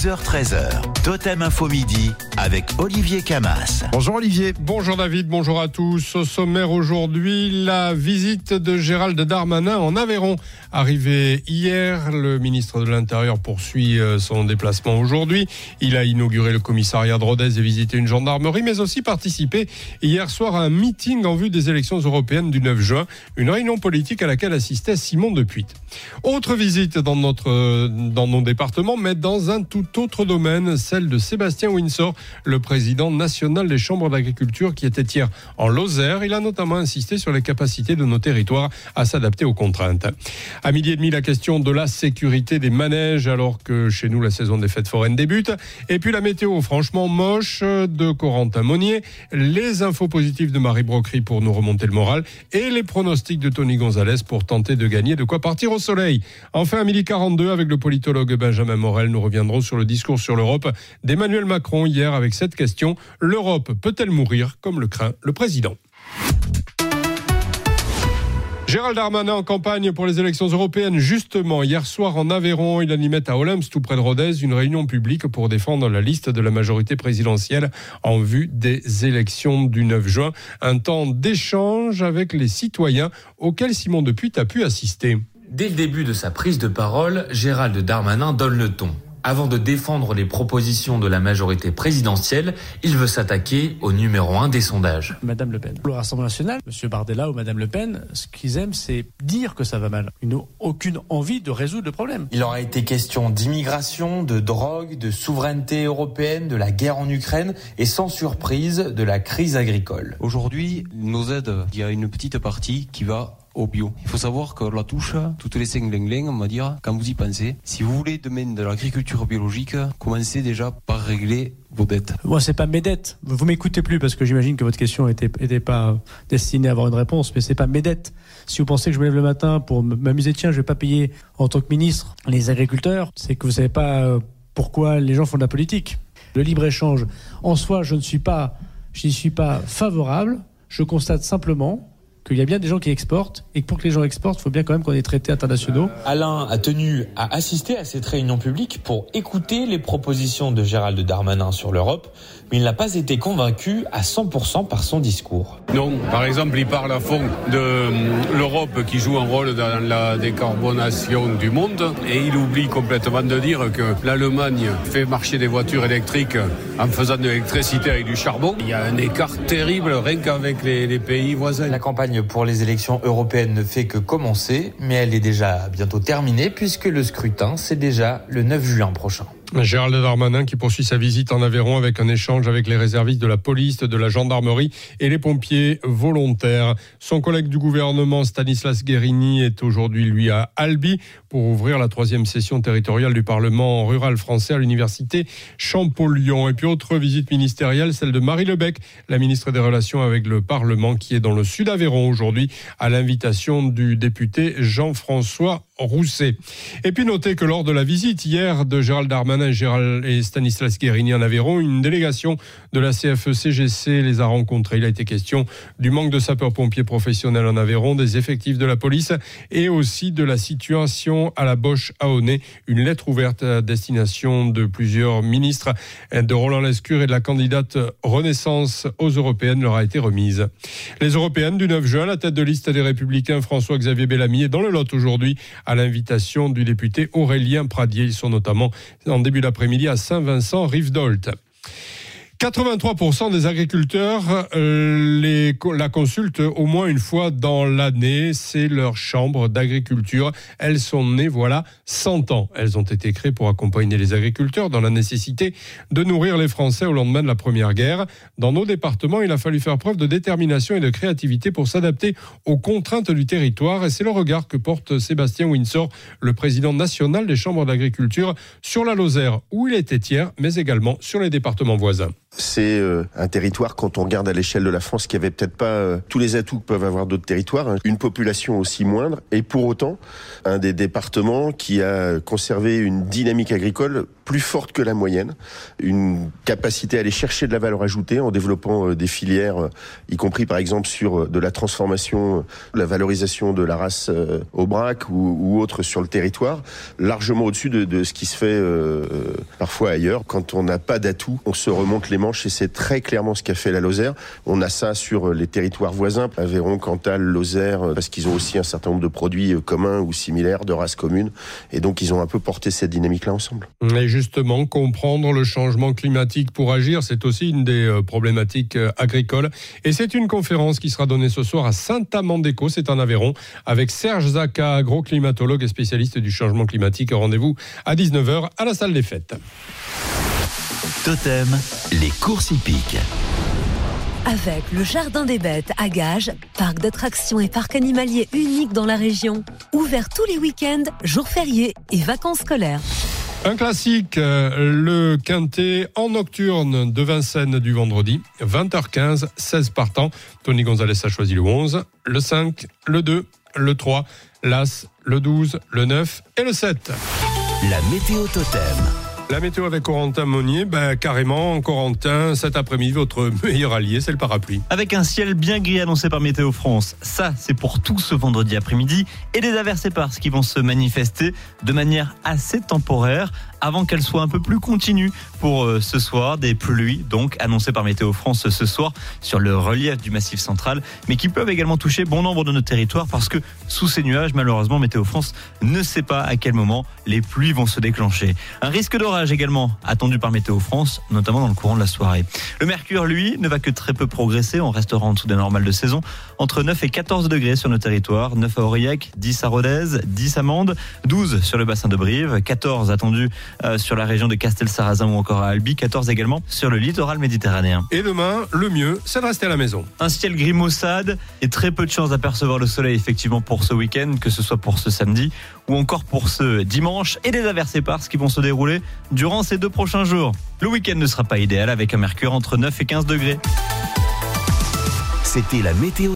12h-13h, Totem Info Midi avec Olivier Camas. Bonjour Olivier. Bonjour David, bonjour à tous. Au sommaire aujourd'hui, la visite de Gérald Darmanin en Aveyron. Arrivé hier, le ministre de l'Intérieur poursuit son déplacement aujourd'hui. Il a inauguré le commissariat de Rodez et visité une gendarmerie, mais aussi participé hier soir à un meeting en vue des élections européennes du 9 juin. Une réunion politique à laquelle assistait Simon Depuit. Autre visite dans nos départements, mais dans un tout autre domaine, celle de Sébastien Windsor, le président national des chambres d'agriculture qui était hier en Lozère. Il a notamment insisté sur les capacités de nos territoires à s'adapter aux contraintes. À 12h30, la question de la sécurité des manèges, alors que chez nous, la saison des fêtes foraines débute. Et puis la météo franchement moche de Corentin Monnier, les infos positives de Marie Brocry pour nous remonter le moral et les pronostics de Tony Gonzalez pour tenter de gagner de quoi partir au soleil. Enfin, à 12h42, avec le politologue Benjamin Morel, nous reviendrons sur le discours sur l'Europe d'Emmanuel Macron hier avec cette question: l'Europe peut-elle mourir comme le craint le président ? Gérald Darmanin en campagne pour les élections européennes. Justement, hier soir en Aveyron, il animait à Olympe, tout près de Rodez, une réunion publique pour défendre la liste de la majorité présidentielle en vue des élections du 9 juin. Un temps d'échange avec les citoyens auquel Simon Depuit a pu assister. Dès le début de sa prise de parole, Gérald Darmanin donne le ton. Avant de défendre les propositions de la majorité présidentielle, il veut s'attaquer au numéro 1 des sondages. Madame Le Pen. Le Rassemblement national, Monsieur Bardella ou Madame Le Pen, ce qu'ils aiment, c'est dire que ça va mal. Ils n'ont aucune envie de résoudre le problème. Il aura été question d'immigration, de drogue, de souveraineté européenne, de la guerre en Ukraine et sans surprise, de la crise agricole. Aujourd'hui, nos aides, il y a une petite partie qui va au bio. Il faut savoir qu'on la touche toutes les 5 linglings, on va dire, quand vous y pensez. Si vous voulez demain de l'agriculture biologique, commencez déjà par régler vos dettes. Moi, c'est pas mes dettes. Vous m'écoutez plus parce que j'imagine que votre question était pas destinée à avoir une réponse, mais c'est pas mes dettes. Si vous pensez que je me lève le matin pour m'amuser, tiens, je vais pas payer en tant que ministre les agriculteurs, c'est que vous savez pas pourquoi les gens font de la politique. Le libre-échange, en soi, je n'y suis pas favorable. Je constate simplement qu'il y a bien des gens qui exportent et que pour que les gens exportent, il faut bien quand même qu'on ait des traités internationaux. Alain a tenu à assister à cette réunion publique pour écouter les propositions de Gérald Darmanin sur l'Europe, mais il n'a pas été convaincu à 100% par son discours. Non, par exemple, il parle à fond de l'Europe qui joue un rôle dans la décarbonation du monde et il oublie complètement de dire que l'Allemagne fait marcher des voitures électriques en faisant de l'électricité avec du charbon. Il y a un écart terrible rien qu'avec les pays voisins. La campagne pour les élections européennes ne fait que commencer, mais elle est déjà bientôt terminée puisque le scrutin, c'est déjà le 9 juin prochain. Gérald Darmanin qui poursuit sa visite en Aveyron avec un échange avec les réservistes de la police, de la gendarmerie et les pompiers volontaires. Son collègue du gouvernement, Stanislas Guerini, est aujourd'hui, lui, à Albi pour ouvrir la 3e session territoriale du Parlement rural français à l'université Champollion. Et puis, autre visite ministérielle, celle de Marie Lebec, la ministre des Relations avec le Parlement, qui est dans le sud Aveyron aujourd'hui à l'invitation du député Jean-François Rousset. Et puis, notez que lors de la visite hier de Gérald Darmanin et Stanislas Guerini en Aveyron, une délégation de la CFE-CGC les a rencontrés. Il a été question du manque de sapeurs-pompiers professionnels en Aveyron, des effectifs de la police et aussi de la situation à la Boche-Aonay. Une lettre ouverte à destination de plusieurs ministres, de Roland Lescure et de la candidate Renaissance aux Européennes leur a été remise. Les Européennes du 9 juin, la tête de liste des Républicains François-Xavier Bellamy est dans le Lot aujourd'hui à l'invitation du député Aurélien Pradier. Ils sont notamment en début d'après-midi à Saint-Vincent-Rive-d'Olt. 83% des agriculteurs la consultent au moins une fois dans l'année. C'est leur chambre d'agriculture. Elles sont nées, 100 ans. Elles ont été créées pour accompagner les agriculteurs dans la nécessité de nourrir les Français au lendemain de la Première Guerre. Dans nos départements, il a fallu faire preuve de détermination et de créativité pour s'adapter aux contraintes du territoire. Et c'est le regard que porte Sébastien Windsor, le président national des chambres d'agriculture, sur la Lozère, où il était hier, mais également sur les départements voisins. C'est un territoire, quand on regarde à l'échelle de la France, qui avait peut-être pas tous les atouts que peuvent avoir d'autres territoires, une population aussi moindre, et pour autant, un des départements qui a conservé une dynamique agricole plus forte que la moyenne, une capacité à aller chercher de la valeur ajoutée en développant des filières, y compris par exemple sur de la transformation, la valorisation de la race Aubrac ou autre sur le territoire, largement au-dessus de ce qui se fait parfois ailleurs. Quand on n'a pas d'atout, on se remonte les manches et c'est très clairement ce qu'a fait la Lozère. On a ça sur les territoires voisins, Aveyron, Cantal, Lozère, parce qu'ils ont aussi un certain nombre de produits communs ou similaires, de races communes, et donc ils ont un peu porté cette dynamique-là ensemble. Et justement, comprendre le changement climatique pour agir, c'est aussi une des problématiques agricoles. Et c'est une conférence qui sera donnée ce soir à Saint-Amand-d'Écault, c'est en Aveyron, avec Serge Zaka, agroclimatologue et spécialiste du changement climatique. Rendez-vous à 19h à la salle des fêtes. Totem, les courses hippiques. Avec le Jardin des Bêtes à Gages, parc d'attractions et parc animalier unique dans la région, ouvert tous les week-ends, jours fériés et vacances scolaires. Un classique, le quintet en nocturne de Vincennes du vendredi, 20h15, 16 partants. Tony Gonzalez a choisi le 11, le 5, le 2, le 3, l'As, le 12, le 9 et le 7. La météo Totem. La météo avec Corentin Monnier, carrément, Corentin, cet après-midi, votre meilleur allié, c'est le parapluie. Avec un ciel bien gris annoncé par Météo France, ça c'est pour tout ce vendredi après-midi, et des averses éparses qui vont se manifester de manière assez temporaire, avant qu'elles soient un peu plus continues pour ce soir. Des pluies donc annoncées par Météo France ce soir sur le relief du Massif central, mais qui peuvent également toucher bon nombre de nos territoires parce que sous ces nuages, malheureusement, Météo France ne sait pas à quel moment les pluies vont se déclencher. Un risque d'orage également attendu par Météo France, notamment dans le courant de la soirée. Le mercure, lui, ne va que très peu progresser. On restera en dessous des normales de saison, entre 9 et 14 degrés sur nos territoires. 9 à Aurillac, 10 à Rodez, 10 à Mende, 12 sur le bassin de Brive, 14 attendus sur la région de Castel-Sarrazin ou encore à Albi, 14 également sur le littoral méditerranéen. Et demain, le mieux, c'est de rester à la maison. Un ciel gris maussade et très peu de chances d'apercevoir le soleil effectivement pour ce week-end, que ce soit pour ce samedi ou encore pour ce dimanche, et des averses éparses qui vont se dérouler durant ces 2 prochains jours. Le week-end ne sera pas idéal avec un mercure entre 9 et 15 degrés. C'était la météo.